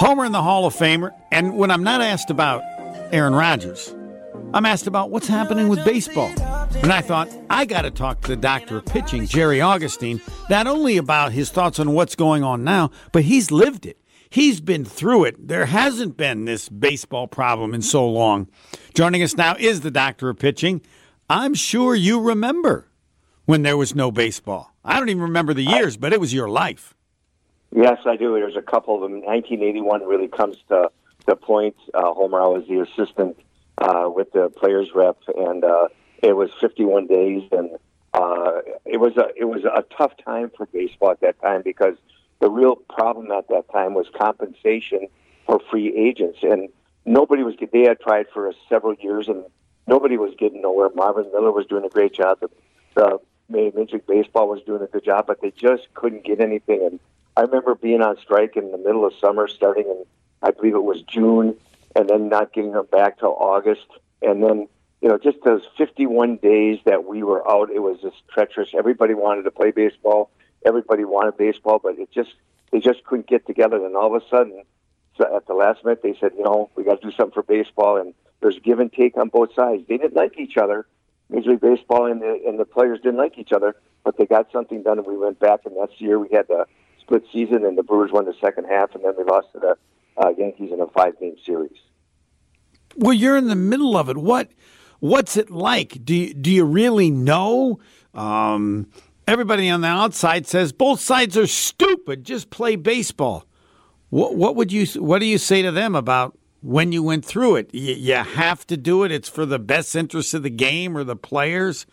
Homer in the Hall of Famer, and when I'm not asked about Aaron Rodgers, I'm asked about what's happening with baseball. And I thought, I got to talk to the doctor of pitching, Jerry Augustine, not only about his thoughts on what's going on now, but he's lived it. He's been through it. There hasn't been this baseball problem in so long. Joining us now is the doctor of pitching. I'm sure you remember when there was no baseball. I don't even remember the years, but it was your life. Yes, I do. There's a couple of them. 1981 really comes to the point. Homer, I was the assistant with the players rep, and it was 51 days, and it was a tough time for baseball at that time because the real problem at that time was compensation for free agents, and nobody was. They had tried for several years, and nobody was getting nowhere. Marvin Miller was doing a great job. The Major League Baseball was doing a good job, but they just couldn't get anything. And I remember being on strike in the middle of summer, starting in, I believe it was June, and then not getting them back till August. And then, just those 51 days that we were out, it was just treacherous. Everybody wanted to play baseball. Everybody wanted baseball, but they just couldn't get together. And all of a sudden, so at the last minute, they said, we got to do something for baseball. And there's give and take on both sides. They didn't like each other. Major League Baseball and the players didn't like each other, but they got something done, and we went back. And that's the year we had the split season, and the Brewers won the second half, and then we lost to the Yankees in a 5-game series. Well, you're in the middle of it. What's it like? Do you really know? Everybody on the outside says both sides are stupid. Just play baseball. What do you say to them about when you went through it? You have to do it. It's for the best interest of the game or the players.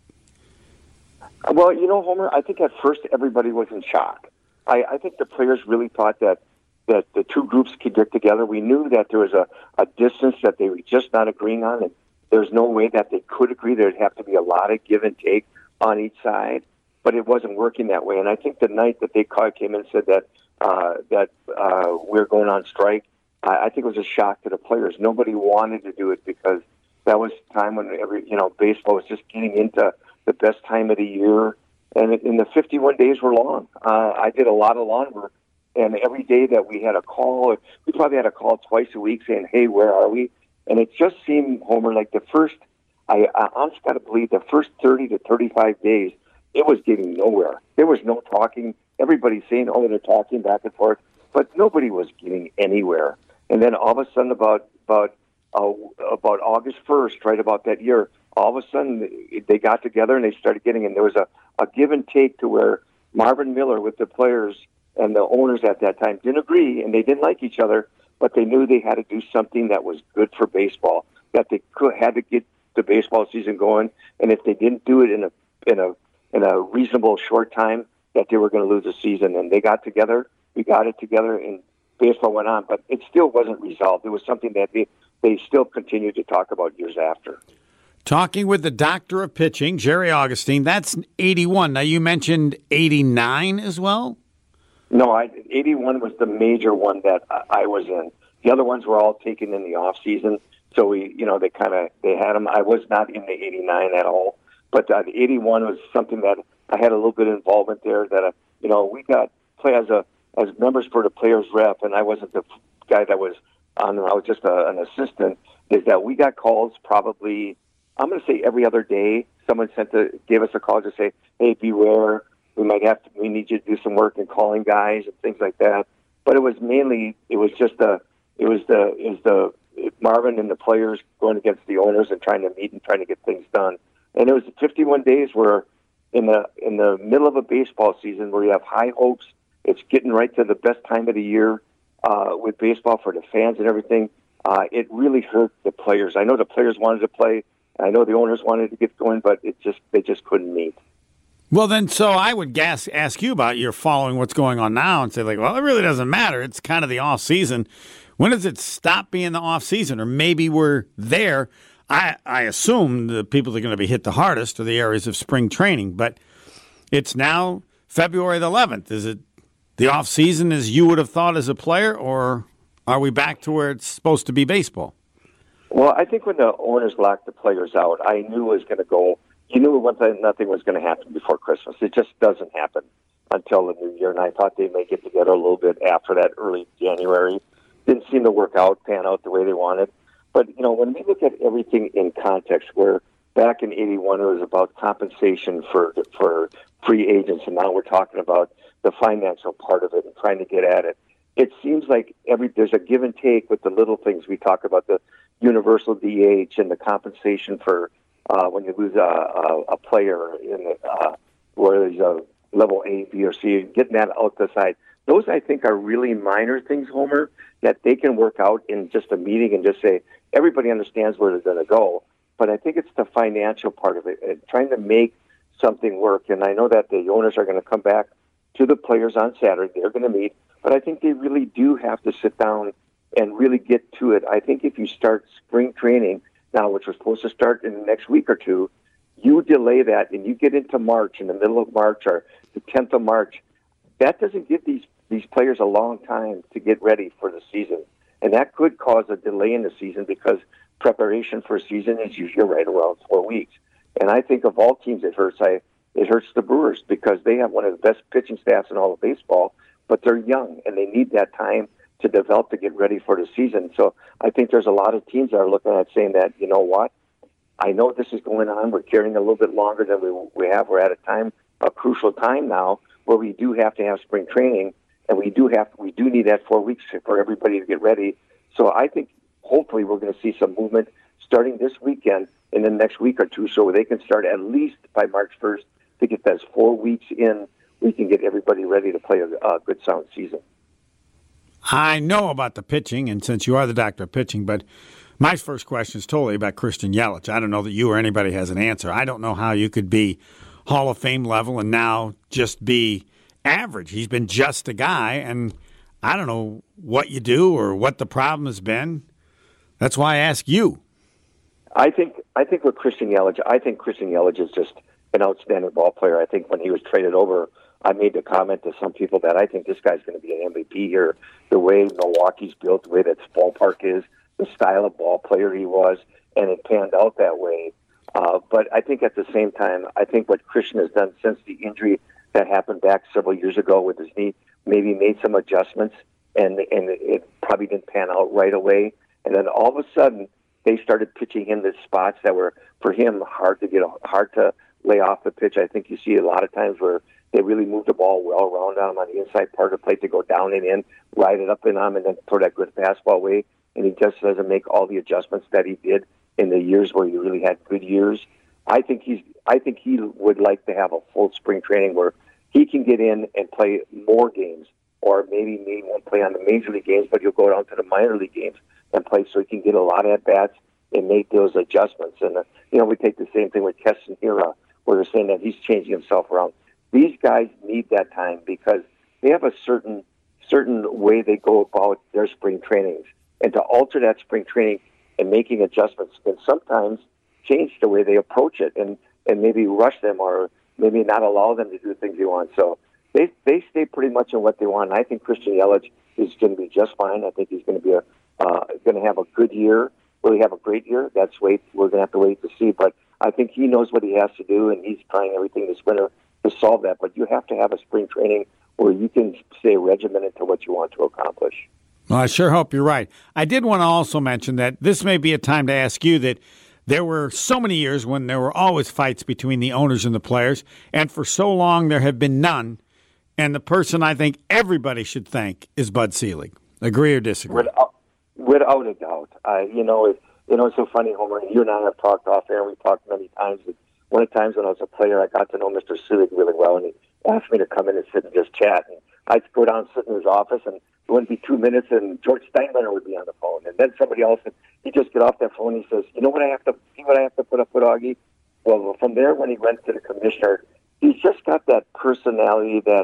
Well, Homer, I think at first everybody was in shock. I think the players really thought that the two groups could get together. We knew that there was a distance that they were just not agreeing on, and there's no way that they could agree. There'd have to be a lot of give and take on each side, but it wasn't working that way. And I think the night that they came in and said that we're going on strike, I think it was a shock to the players. Nobody wanted to do it because that was the time when baseball was just getting into the best time of the year. And the 51 days were long. I did a lot of lawn work, and every day that we had a call, we probably had a call twice a week saying, hey, where are we? And it just seemed, Homer, like I honestly got to believe the first 30 to 35 days, it was getting nowhere. There was no talking. Everybody's saying, oh, they're talking back and forth, but nobody was getting anywhere. And then all of a sudden about August 1st, right about that year, all of a sudden they got together and they started getting in. There was a give and take to where Marvin Miller with the players and the owners at that time didn't agree, and they didn't like each other, but they knew they had to do something that was good for baseball, that they had to get the baseball season going, and if they didn't do it in a reasonable short time, that they were going to lose the season. And they got together, we got it together, and baseball went on, but it still wasn't resolved. It was something that they still continued to talk about years after. Talking with the doctor of pitching, Jerry Augustine. That's 81. Now, you mentioned 89 as well? No, 81 was the major one that I was in. The other ones were all taken in the off season, so they had them. I was not in the 89 at all, but the 81 was something that I had a little bit of involvement there. That we got play as members for the players rep, and I wasn't the guy that was on. I was just an assistant. Is that we got calls probably, I'm going to say every other day. Someone gave us a call to say, "Hey, beware. We need you to do some work in calling guys and things like that." But it was mainly, it was the Marvin and the players going against the owners and trying to meet and trying to get things done. And it was 51 days where in the middle of a baseball season where you have high hopes, it's getting right to the best time of the year with baseball for the fans and everything. It really hurt the players. I know the players wanted to play. I know the owners wanted to get going, but they just couldn't meet. Well, then, so I would ask you about your following what's going on now and say, well, it really doesn't matter. It's kind of the off season. When does it stop being the off season? Or maybe we're there. I assume the people that are going to be hit the hardest are the areas of spring training, but it's now February the 11th. Is it the off season as you would have thought as a player, or are we back to where it's supposed to be baseball? Well, I think when the owners locked the players out, I knew it was going to go. You knew nothing was going to happen before Christmas. It just doesn't happen until the new year, and I thought they may get together a little bit after that, early January. didn't seem to pan out the way they wanted. But, when we look at everything in context, where back in 81 it was about compensation for free agents, and now we're talking about the financial part of it and trying to get at it. It seems like there's a give and take with the little things. We talk about the universal DH and the compensation for when you lose a player where there's a level A, B, or C, getting that out the side. Those, I think, are really minor things, Homer, that they can work out in just a meeting and just say, everybody understands where they're going to go. But I think it's the financial part of it, and trying to make something work. And I know that the owners are going to come back to the players on Saturday. They're going to meet. But I think they really do have to sit down and really get to it. I think if you start spring training now, which was supposed to start in the next week or two, you delay that and you get into March, in the middle of March or the 10th of March, that doesn't give these players a long time to get ready for the season. And that could cause a delay in the season because preparation for a season is usually right around 4 weeks. And I think of all teams it hurts the Brewers because they have one of the best pitching staffs in all of baseball, but they're young and they need that time to develop to get ready for the season. So I think there's a lot of teams that are looking at saying that, you know what, I know this is going on. We're carrying a little bit longer than we have. We're at a crucial time now where we do have to have spring training, and we do need that 4 weeks for everybody to get ready. So I think hopefully we're going to see some movement starting this weekend in the next week or two, so they can start at least by March 1st to get those 4 weeks in. We can get everybody ready to play a good, sound season. I know about the pitching, and since you are the doctor of pitching, but my first question is totally about Christian Yelich. I don't know that you or anybody has an answer. I don't know how you could be Hall of Fame level and now just be average. He's been just a guy, and I don't know what you do or what the problem has been. That's why I ask you. I think with Christian Yelich is just an outstanding ball player. I think when he was traded over, I made the comment to some people that I think this guy's going to be an MVP here. The way Milwaukee's built, the way that ballpark is, the style of ball player he was, and it panned out that way. But I think at the same time, I think what Christian has done since the injury that happened back several years ago with his knee, maybe made some adjustments, and it probably didn't pan out right away. And then all of a sudden, they started pitching him the spots that were, for him, hard to lay off the pitch. I think you see a lot of times where they really move the ball well around him on the inside part of the plate to go down and in, ride it up in him, and then throw that good fastball away. And he just doesn't make all the adjustments that he did in the years where he really had good years. I think he would like to have a full spring training where he can get in and play more games, or maybe won't play on the major league games, but he'll go down to the minor league games and play so he can get a lot of at-bats and make those adjustments. And, we take the same thing with Keston Hiura, where they're saying that he's changing himself around. These guys need that time because they have a certain way they go about their spring trainings. And to alter that spring training and making adjustments can sometimes change the way they approach it and maybe rush them or maybe not allow them to do the things they want. So they stay pretty much in what they want. And I think Christian Yelich is going to be just fine. I think he's going to be going to have a good year. Will he have a great year? We're going to have to wait to see. But I think he knows what he has to do, and he's trying everything this winter to solve that. But you have to have a spring training where you can stay regimented to what you want to accomplish. Well, I sure hope you're right. I did want to also mention that this may be a time to ask you that there were so many years when there were always fights between the owners and the players, and for so long there have been none. And the person I think everybody should thank is Bud Selig. Agree or disagree? Without a doubt. It's so funny, Homer. You and I have talked off air. We've talked many times. One of the times when I was a player, I got to know Mr. Selig really well, and he asked me to come in and sit and just chat. And I'd go down and sit in his office, and it wouldn't be 2 minutes, and George Steinbrenner would be on the phone. And then somebody else, and he'd just get off that phone, and he says, you know what I have to put up with, Augie? Well, from there, when he went to the commissioner, he's just got that personality that,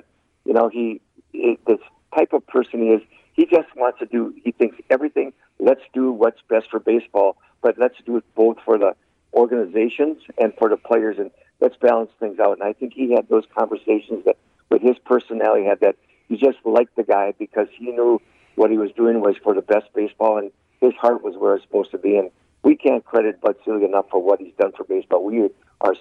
this type of person he is. He just wants to do, he thinks everything, let's do what's best for baseball, but let's do it both for the organizations and for the players, and let's balance things out. And I think he had those conversations that, with his personality, had that he just liked the guy because he knew what he was doing was for the best baseball, and his heart was where it's supposed to be. And we can't credit Bud Selig enough for what he's done for baseball. We have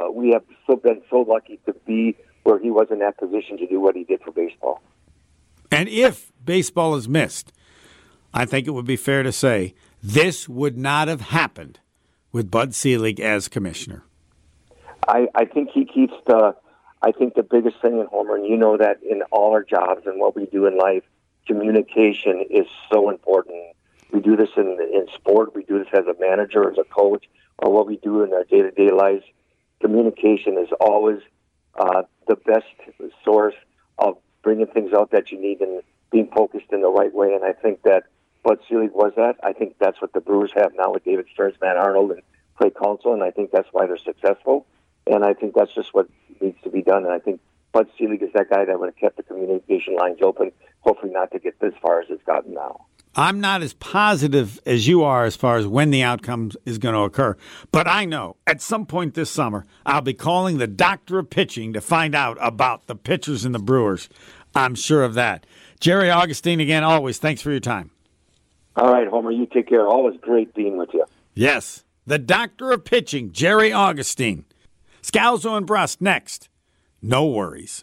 been so lucky to be where he was in that position to do what he did for baseball. And if baseball is missed, I think it would be fair to say this would not have happened with Bud Selig as commissioner. I think he keeps the biggest thing in Homer, and you know that in all our jobs and what we do in life, communication is so important. We do this in sport. We do this as a manager, as a coach, or what we do in our day-to-day lives. Communication is always the best source of bringing things out that you need and being focused in the right way. And I think that Bud Selig was that. I think that's what the Brewers have now with David Stearns, Matt Arnold, and Clay Counsell, and I think that's why they're successful. And I think that's just what needs to be done. And I think Bud Selig is that guy that would have kept the communication lines open, hopefully not to get as far as it's gotten now. I'm not as positive as you are as far as when the outcome is going to occur. But I know at some point this summer, I'll be calling the doctor of pitching to find out about the pitchers and the Brewers. I'm sure of that. Jerry Augustine, again, always, thanks for your time. All right, Homer, you take care. Always great being with you. Yes, the doctor of pitching, Jerry Augustine. Scalzo and Brust next. No worries.